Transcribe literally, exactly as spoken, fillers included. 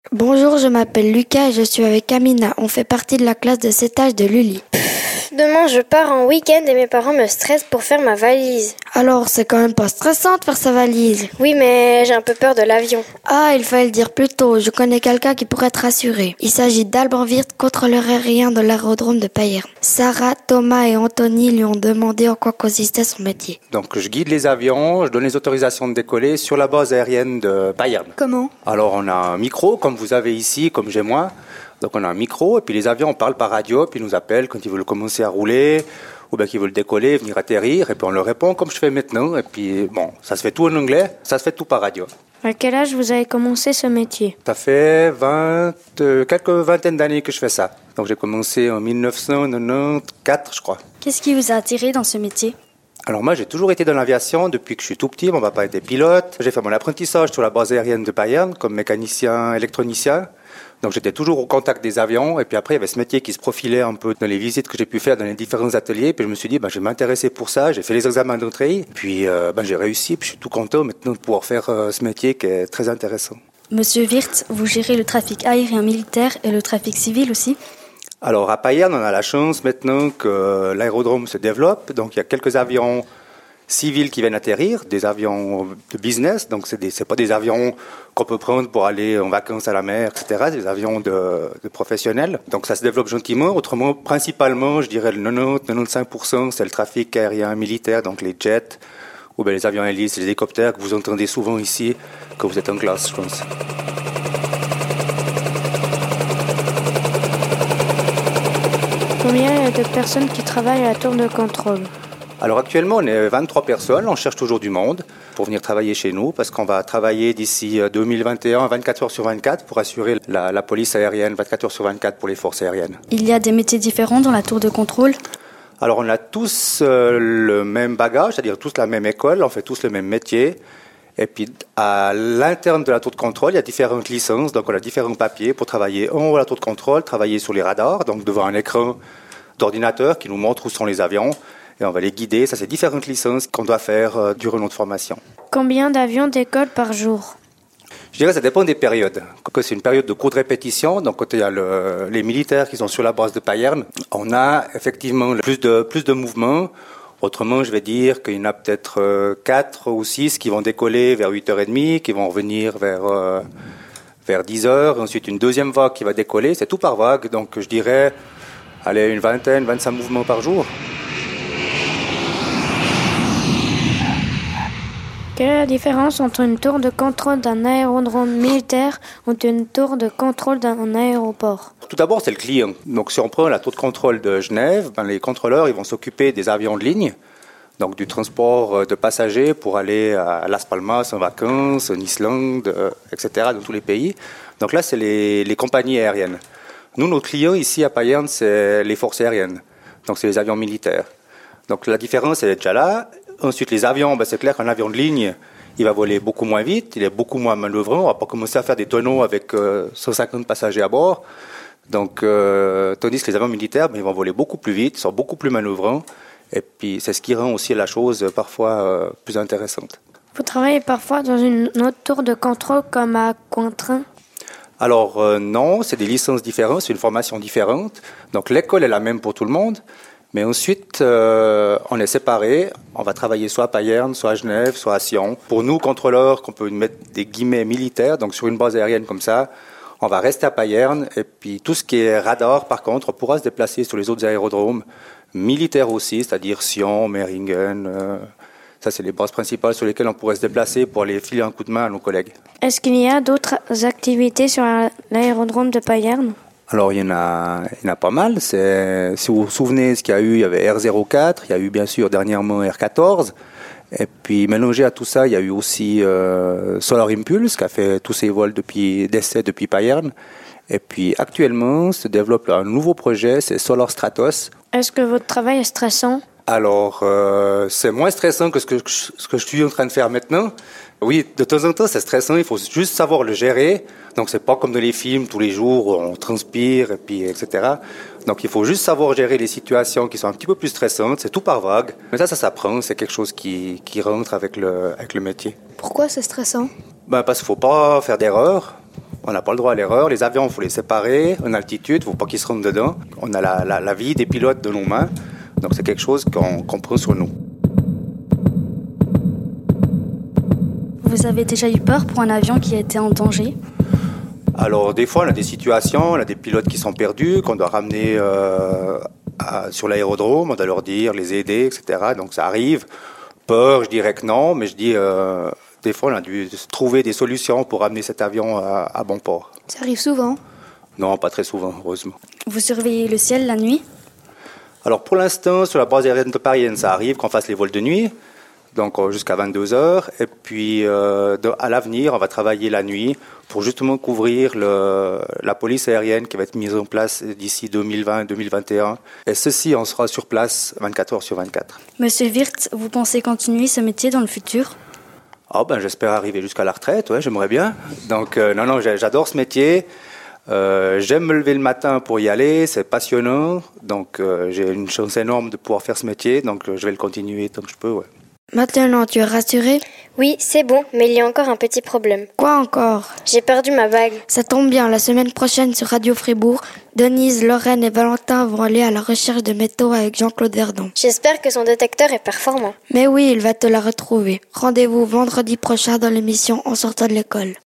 Bonjour, je m'appelle Lucas et je suis avec Amina. On fait partie de la classe de sept âge de Lully. Demain, je pars en week-end et mes parents me stressent pour faire ma valise. Alors, c'est quand même pas stressant de faire sa valise. Oui, mais j'ai un peu peur de l'avion. Ah, il fallait le dire plus tôt. Je connais quelqu'un qui pourrait te rassurer. Il s'agit d'Alban Wirth, contrôleur aérien de l'aérodrome de Payerne. Sarah, Thomas et Anthony lui ont demandé en quoi consistait son métier. Donc, je guide les avions, je donne les autorisations de décoller sur la base aérienne de Payerne. Comment ? Alors, on a un micro, comme vous avez ici, comme j'ai moi. Donc on a un micro et puis les avions on parle par radio puis ils nous appellent quand ils veulent commencer à rouler ou bien qu'ils veulent décoller, venir atterrir et puis on leur répond comme je fais maintenant et puis bon, ça se fait tout en anglais, ça se fait tout par radio. À quel âge vous avez commencé ce métier ? Ça fait vingt, euh, quelques vingtaines d'années que je fais ça. Donc j'ai commencé en dix-neuf cent quatre-vingt-quatorze je crois. Qu'est-ce qui vous a attiré dans ce métier ? Alors moi j'ai toujours été dans l'aviation depuis que je suis tout petit, mon papa était pilote. J'ai fait mon apprentissage sur la base aérienne de Payerne comme mécanicien électronicien. Donc j'étais toujours au contact des avions et puis après il y avait ce métier qui se profilait un peu dans les visites que j'ai pu faire dans les différents ateliers. Puis je me suis dit ben, je vais m'intéresser pour ça, j'ai fait les examens d'entrée, puis euh, ben, j'ai réussi, puis je suis tout content maintenant de pouvoir faire euh, ce métier qui est très intéressant. Monsieur Wirth, vous gérez le trafic aérien militaire et le trafic civil aussi ? Alors à Payerne on a la chance maintenant que l'aérodrome se développe, donc il y a quelques avions civils qui viennent atterrir, des avions de business, donc c'est des, c'est pas des avions qu'on peut prendre pour aller en vacances à la mer, et cetera, des avions de, de professionnels. Donc ça se développe gentiment. Autrement, principalement, je dirais le quatre-vingt-dix à quatre-vingt-quinze pour cent, c'est le trafic aérien militaire, donc les jets, ou bien les avions hélices, les hélicoptères que vous entendez souvent ici quand vous êtes en classe, je pense. Combien y a de personnes qui travaillent à la tour de contrôle ? Alors actuellement, on est vingt-trois personnes, on cherche toujours du monde pour venir travailler chez nous parce qu'on va travailler d'ici deux mille vingt et un, vingt-quatre heures sur vingt-quatre pour assurer la, la police aérienne, vingt-quatre heures sur vingt-quatre pour les forces aériennes. Il y a des métiers différents dans la tour de contrôle ? Alors on a tous euh, le même bagage, c'est-à-dire tous la même école, on fait tous le même métier. Et puis à l'interne de la tour de contrôle, il y a différentes licences, donc on a différents papiers pour travailler en haut à la tour de contrôle, travailler sur les radars, donc devant un écran d'ordinateur qui nous montre où sont les avions. Et on va les guider. Ça, c'est différentes licences qu'on doit faire euh, durant notre formation. Combien d'avions décollent par jour ? Je dirais que ça dépend des périodes. Quand c'est une période de courte répétition, donc quand il y a le, les militaires qui sont sur la base de Payerne, on a effectivement plus de, plus de mouvements. Autrement, je vais dire qu'il y en a peut-être euh, quatre ou six qui vont décoller vers huit heures trente, qui vont revenir vers, euh, vers dix heures. Et ensuite, une deuxième vague qui va décoller. C'est tout par vague. Donc, je dirais, allez, une vingtaine, vingt-cinq mouvements par jour. Quelle est la différence entre une tour de contrôle d'un aérodrome militaire et une tour de contrôle d'un aéroport ? Tout d'abord, c'est le client. Donc, si on prend la tour de contrôle de Genève, ben, les contrôleurs ils vont s'occuper des avions de ligne, donc du transport de passagers pour aller à Las Palmas en vacances, en Islande, euh, et cetera, dans tous les pays. Donc là, c'est les, les compagnies aériennes. Nous, nos clients ici à Payerne, c'est les forces aériennes. Donc, c'est les avions militaires. Donc, la différence, elle est déjà là. Ensuite, les avions, ben, c'est clair qu'un avion de ligne, il va voler beaucoup moins vite, il est beaucoup moins manœuvrant. On va pas commencer à faire des tonneaux avec euh, cent cinquante passagers à bord. Donc, euh, tandis que les avions militaires, ben, ils vont voler beaucoup plus vite, ils sont beaucoup plus manœuvrants. Et puis, c'est ce qui rend aussi la chose euh, parfois euh, plus intéressante. Vous travaillez parfois dans une autre tour de contrôle comme à Cointrin ? Alors euh, non, c'est des licences différentes, c'est une formation différente. Donc, l'école est la même pour tout le monde. Mais ensuite, euh, on est séparés. On va travailler soit à Payerne, soit à Genève, soit à Sion. Pour nous, contrôleurs, qu'on peut mettre des guillemets militaires, donc sur une base aérienne comme ça, on va rester à Payerne. Et puis tout ce qui est radar, par contre, on pourra se déplacer sur les autres aérodromes militaires aussi, c'est-à-dire Sion, Meiringen. Euh, ça, c'est les bases principales sur lesquelles on pourrait se déplacer pour aller filer un coup de main à nos collègues. Est-ce qu'il y a d'autres activités sur l'aérodrome de Payerne ? Alors, il y en a, il y en a pas mal. C'est, si vous vous souvenez, ce qu'il y a eu, il y avait R zéro quatre, il y a eu bien sûr dernièrement R quatorze. Et puis, mélangé à tout ça, il y a eu aussi euh, Solar Impulse, qui a fait tous ses vols depuis, d'essai depuis Payerne. Et puis, actuellement, se développe un nouveau projet, c'est Solar Stratos. Est-ce que votre travail est stressant ? Alors, euh, c'est moins stressant que ce que, ce que je suis en train de faire maintenant. Oui, de temps en temps, c'est stressant, il faut juste savoir le gérer. Donc, c'est pas comme dans les films, tous les jours, on transpire, et puis, et cetera. Donc, il faut juste savoir gérer les situations qui sont un petit peu plus stressantes. C'est tout par vague. Mais ça, ça s'apprend. C'est quelque chose qui, qui rentre avec le, avec le métier. Pourquoi c'est stressant ? Ben, parce qu'il faut pas faire d'erreur. On n'a pas le droit à l'erreur. Les avions, il faut les séparer en altitude, il ne faut pas qu'ils se rentrent dedans. On a la, la, la vie des pilotes de nos mains, donc c'est quelque chose qu'on, qu'on prend sur nous. Vous avez déjà eu peur pour un avion qui a été en danger ? Alors des fois, on a des situations, on a des pilotes qui sont perdus, qu'on doit ramener euh, à, sur l'aérodrome, on doit leur dire, les aider, et cetera. Donc ça arrive. Peur, je dirais que non, mais je dis, euh, des fois, on a dû trouver des solutions pour ramener cet avion à, à bon port. Ça arrive souvent ? Non, pas très souvent, heureusement. Vous surveillez le ciel la nuit ? Alors pour l'instant, sur la base aérienne de Paris, ça arrive qu'on fasse les vols de nuit, donc jusqu'à vingt-deux heures. Et puis euh, de, à l'avenir, on va travailler la nuit pour justement couvrir le, la police aérienne qui va être mise en place d'ici deux mille vingt deux mille vingt et un. Et ceci, on sera sur place vingt-quatre heures sur vingt-quatre. Monsieur Wirth, vous pensez continuer ce métier dans le futur ? Oh ben, j'espère arriver jusqu'à la retraite, ouais, j'aimerais bien. Donc euh, non, non, j'adore ce métier. Euh, j'aime me lever le matin pour y aller, c'est passionnant. Donc euh, j'ai une chance énorme de pouvoir faire ce métier, donc euh, je vais le continuer tant que je peux, ouais. Maintenant, tu es rassuré ? Oui, c'est bon, mais il y a encore un petit problème. Quoi encore ? J'ai perdu ma bague. Ça tombe bien, la semaine prochaine sur Radio Fribourg, Denise, Lorraine et Valentin vont aller à la recherche de métaux avec Jean-Claude Verdon. J'espère que son détecteur est performant. Mais oui, il va te la retrouver. Rendez-vous vendredi prochain dans l'émission En sortant de l'école.